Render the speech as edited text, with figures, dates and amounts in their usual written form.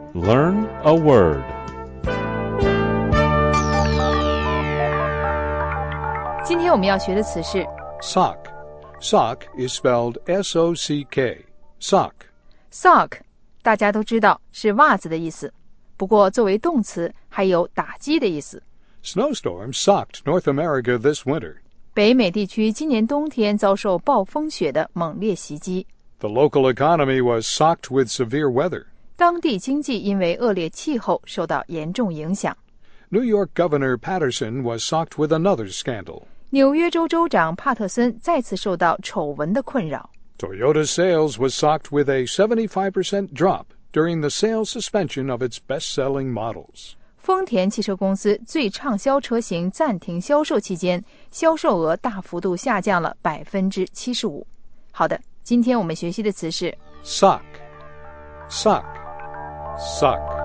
Learn a word. 今天我们要学的词是 Sock. Sock is spelled S-O-C-K. Sock. sock， 大家都知道是袜子的意思，不过作为动词还有打击的意思。 Snowstorms socked North America this winter. 北美地区今年冬天遭受暴风雪的猛烈袭击， The local economy was socked with severe weather. 当地经济因为恶劣气候受到严重影响。 New York Governor Patterson was socked with another scandal. 纽约州州长帕特森再次受到丑闻的困扰。 Toyota's sales was socked with a 75% drop during the sales suspension of its best-selling models. 丰田汽车公司最畅销车型暂停销售期间，销售额大幅度下降了 75%。 好的，今天我们学习的词是 Sock. Sock. Sock.